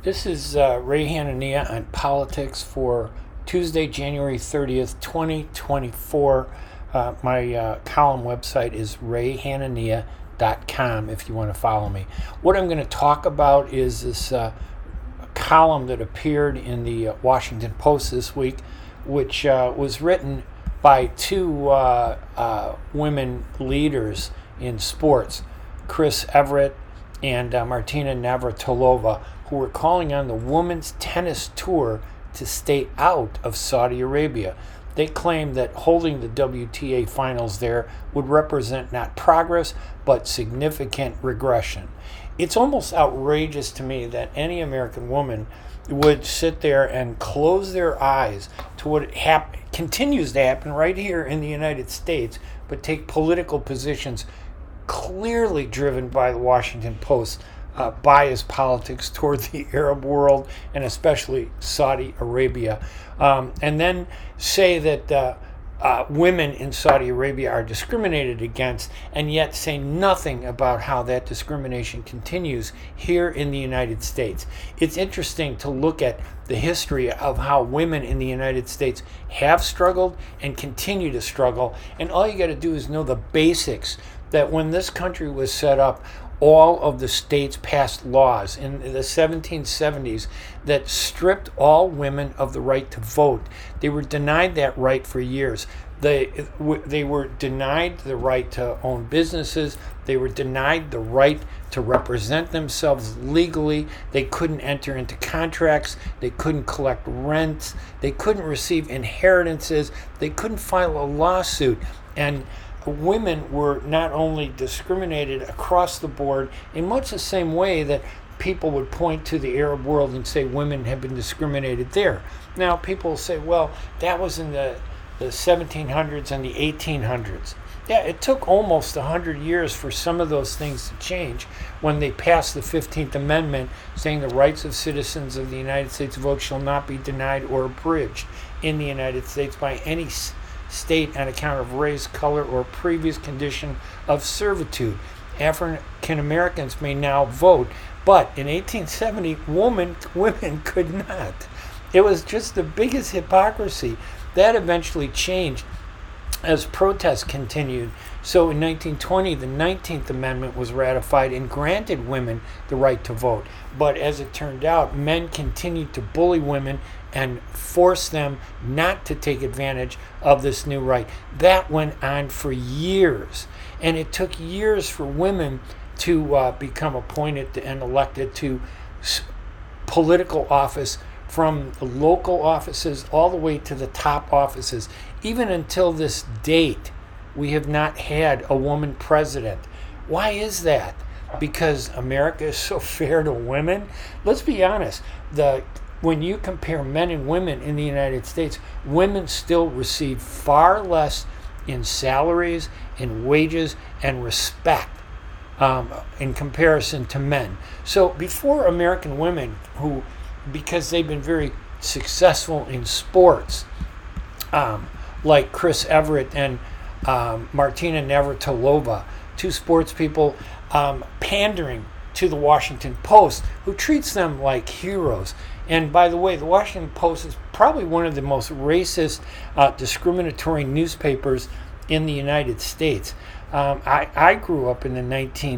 This is Ray Hanania on politics for Tuesday, January 30th, 2024. My column website is rayhanania.com if you want to follow me. What I'm going to talk about is this column that appeared in the Washington Post this week, which was written by two women leaders in sports, Chris Evert and Martina Navratilova, who were calling on the women's tennis tour to stay out of Saudi Arabia. They claimed that holding the WTA finals there would represent not progress, but significant regression. It's almost outrageous to me that any American woman would sit there and close their eyes to what continues to happen right here in the United States, but take political positions clearly driven by the Washington Post biased politics toward the Arab world and especially Saudi Arabia, and then say that women in Saudi Arabia are discriminated against, and yet say nothing about how that discrimination continues here in the United States. It's interesting to look at the history of how women in the United States have struggled and continue to struggle, and all you got to do is know the basics, that when this country was set up, all of the states passed laws in the 1770s that stripped all women of the right to vote. They were denied that right for years. They were denied the right to own businesses. They were denied the right to represent themselves legally. They couldn't enter into contracts. They couldn't collect rents. They couldn't receive inheritances. They couldn't file a lawsuit. And women were not only discriminated across the board in much the same way that people would point to the Arab world and say women have been discriminated there. Now, people say, well, that was in the 1700s and the 1800s. Yeah, it took almost 100 years for some of those things to change when they passed the 15th Amendment, saying the rights of citizens of the United States vote shall not be denied or abridged in the United States by any state on account of race, color, or previous condition of servitude. African Americans may now vote, but in 1870, women could not. It was just the biggest hypocrisy. That eventually changed as protests continued. So in 1920, the 19th Amendment was ratified and granted women the right to vote. But as it turned out, men continued to bully women and force them not to take advantage of this new right. That went on for years. And it took years for women to become appointed and elected to political office, from the local offices all the way to the top offices. Even until this date, we have not had a woman president. Why is that? Because America is so fair to women? Let's be honest. When you compare men and women in the United States, women still receive far less in salaries, in wages, and respect in comparison to men. So before American women, who, because they've been very successful in sports, like Chris Evert and Martina Navratilova, two sports people pandering to the Washington Post, who treats them like heroes. And by the way, the Washington Post is probably one of the most racist, discriminatory newspapers in the United States. I grew up in the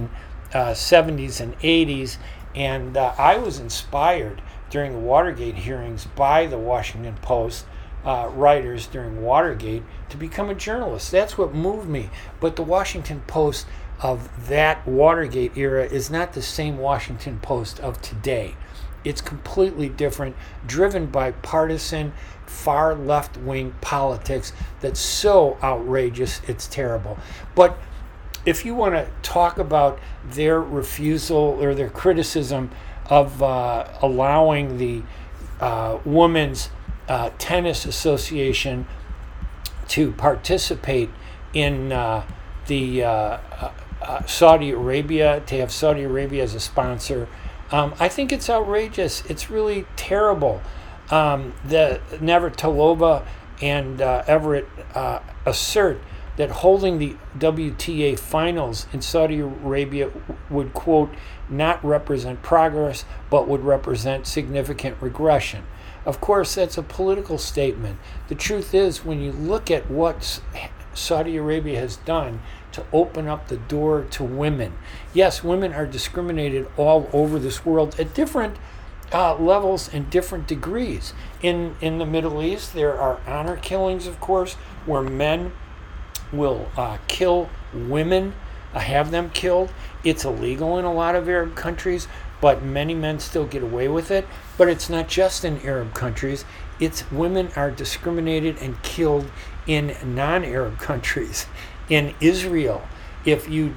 1970s and 80s, and I was inspired during the Watergate hearings by the Washington Post writers during Watergate to become a journalist. That's what moved me. But the Washington Post of that Watergate era is not the same Washington Post of today. It's completely different, driven by partisan, far left-wing politics that's so outrageous, it's terrible. But if you want to talk about their refusal or their criticism of allowing the Women's Tennis Association to participate in the Saudi Arabia, to have Saudi Arabia as a sponsor, I think it's outrageous. It's really terrible. The Navratilova and Everett assert that holding the WTA finals in Saudi Arabia would, quote, not represent progress, but would represent significant regression. Of course, that's a political statement. The truth is, when you look at what Saudi Arabia has done to open up the door to women, yes, women are discriminated all over this world at different levels and different degrees. In the Middle East, there are honor killings, of course, where men will kill women, have them killed. It's illegal in a lot of Arab countries, but many men still get away with it. But it's not just in Arab countries. It's women are discriminated and killed in non-Arab countries. In Israel, if you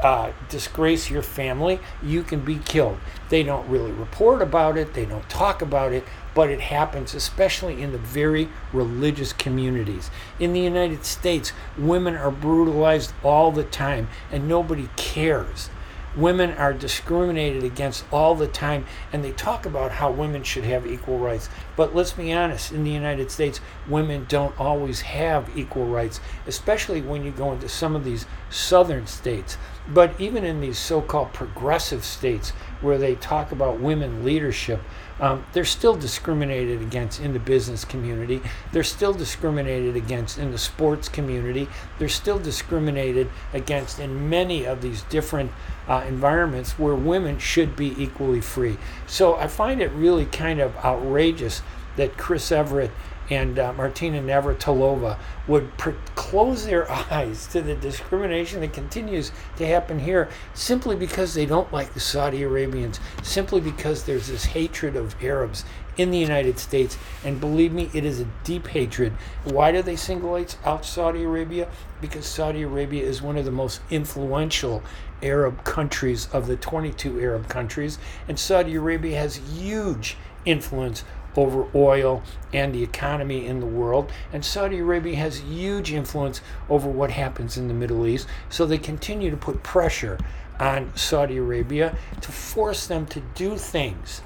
disgrace your family, you can be killed. They don't really report about it, they don't talk about it, but it happens, especially in the very religious communities. In the United States, women are brutalized all the time, and nobody cares. Women are discriminated against all the time, and they talk about how women should have equal rights. But let's be honest, in the United States, women don't always have equal rights, especially when you go into some of these southern states. But even in these so-called progressive states where they talk about women leadership, they're still discriminated against in the business community. They're still discriminated against in the sports community. They're still discriminated against in many of these different environments where women should be equally free. So I find it really kind of outrageous that Chris Everett and Martina Navratilova would close their eyes to the discrimination that continues to happen here simply because they don't like the Saudi Arabians, simply because there's this hatred of Arabs in the United States. And believe me, it is a deep hatred. Why do they single out Saudi Arabia? Because Saudi Arabia is one of the most influential Arab countries of the 22 Arab countries, and Saudi Arabia has huge influence over oil and the economy in the world, and Saudi Arabia has huge influence over what happens in the Middle East. So they continue to put pressure on Saudi Arabia to force them to do things.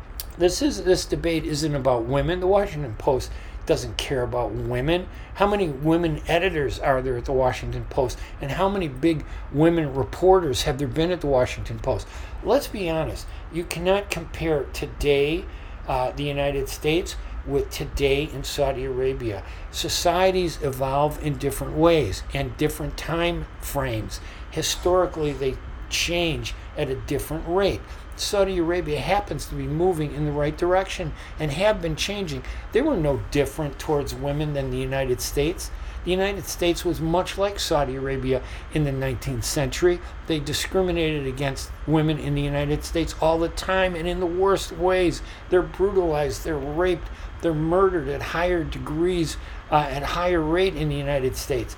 This debate isn't about women. The Washington Post doesn't care about women. How many women editors are there at the Washington Post, and how many big women reporters have there been at the Washington Post? Let's be honest. You cannot compare today the United States with today in Saudi Arabia. Societies evolve in different ways and different time frames. Historically, they change at a different rate. Saudi Arabia happens to be moving in the right direction and have been changing. They were no different towards women than the United States. The United States was much like Saudi Arabia in the 19th century. They discriminated against women in the United States all the time, and in the worst ways. They're brutalized, they're raped, they're murdered at higher degrees, at higher rate in the United States.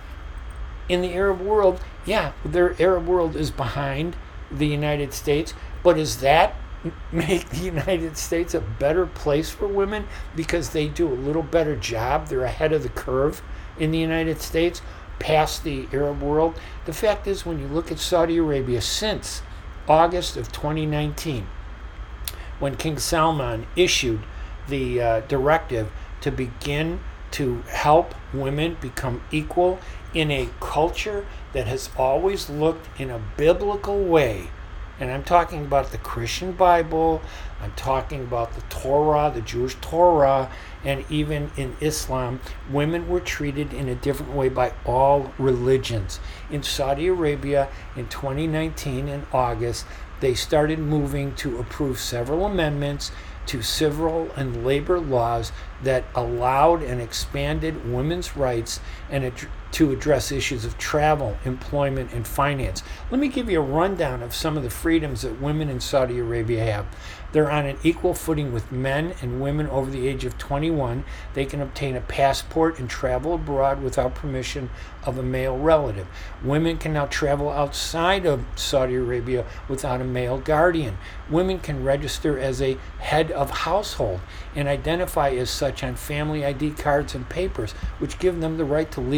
In the Arab world, yeah, their Arab world is behind the United States, but does that make the United States a better place for women because they do a little better job? They're ahead of the curve in the United States, past the Arab world. The fact is, when you look at Saudi Arabia since August of 2019, when King Salman issued the directive to begin to help women become equal in a culture that has always looked in a biblical way. And I'm talking about the Christian Bible, I'm talking about the Torah, the Jewish Torah, and even in Islam, women were treated in a different way by all religions. In Saudi Arabia in 2019 in August, they started moving to approve several amendments to civil and labor laws that allowed and expanded women's rights and to address issues of travel, employment, and finance. Let me give you a rundown of some of the freedoms that women in Saudi Arabia have. They're on an equal footing with men and women over the age of 21. They can obtain a passport and travel abroad without permission of a male relative. Women can now travel outside of Saudi Arabia without a male guardian. Women can register as a head of household and identify as such on family ID cards and papers, which give them the right to legally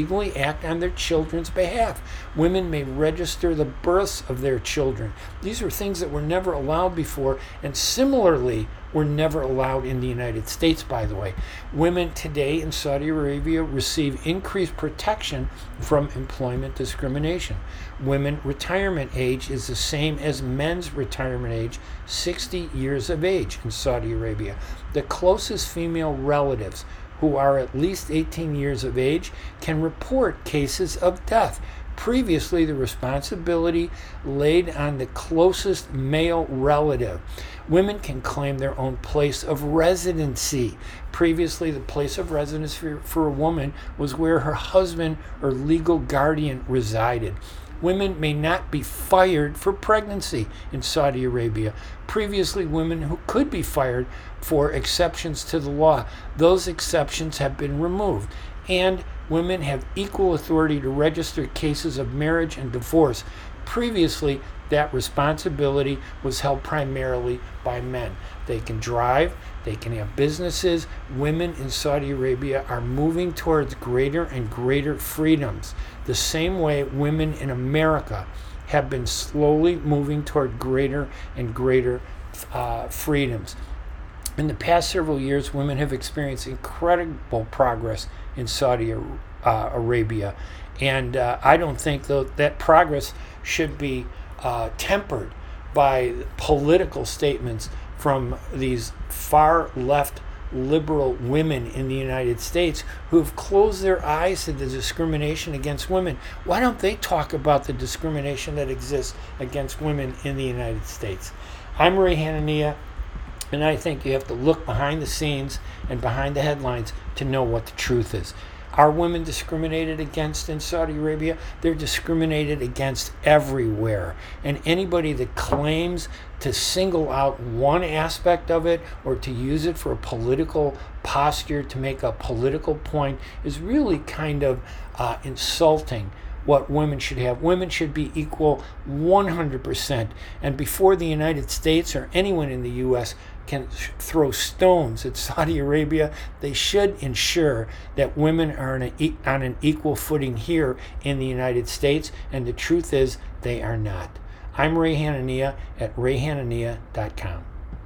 act on their children's behalf. Women may register the births of their children. These are things that were never allowed before, and similarly were never allowed in the United States, by the way. Women today in Saudi Arabia receive increased protection from employment discrimination. Women retirement age is the same as men's retirement age, 60 years of age in Saudi Arabia. The closest female relatives who are at least 18 years of age can report cases of death. Previously, the responsibility laid on the closest male relative. Women can claim their own place of residency. Previously, the place of residence for a woman was where her husband or legal guardian resided. Women may not be fired for pregnancy in Saudi Arabia. Previously, women who could be fired for exceptions to the law, those exceptions have been removed. And women have equal authority to register cases of marriage and divorce. Previously, that responsibility was held primarily by men. They can drive, they can have businesses. Women in Saudi Arabia are moving towards greater and greater freedoms, the same way women in America have been slowly moving toward greater and greater freedoms. In the past several years, women have experienced incredible progress in Saudi Arabia. And I don't think that progress should be tempered by political statements from these far left liberal women in the United States who have closed their eyes to the discrimination against women. Why don't they talk about the discrimination that exists against women in the United States? I'm Ray Hanania, and I think you have to look behind the scenes and behind the headlines to know what the truth is. Are women discriminated against in Saudi Arabia? They're discriminated against everywhere. And anybody that claims to single out one aspect of it or to use it for a political posture, to make a political point, is really kind of insulting what women should have. Women should be equal 100%. And before the United States or anyone in the U.S. can throw stones at Saudi Arabia, they should ensure that women are on an equal footing here in the United States. And the truth is, they are not. I'm Ray Hanania at rayhanania.com.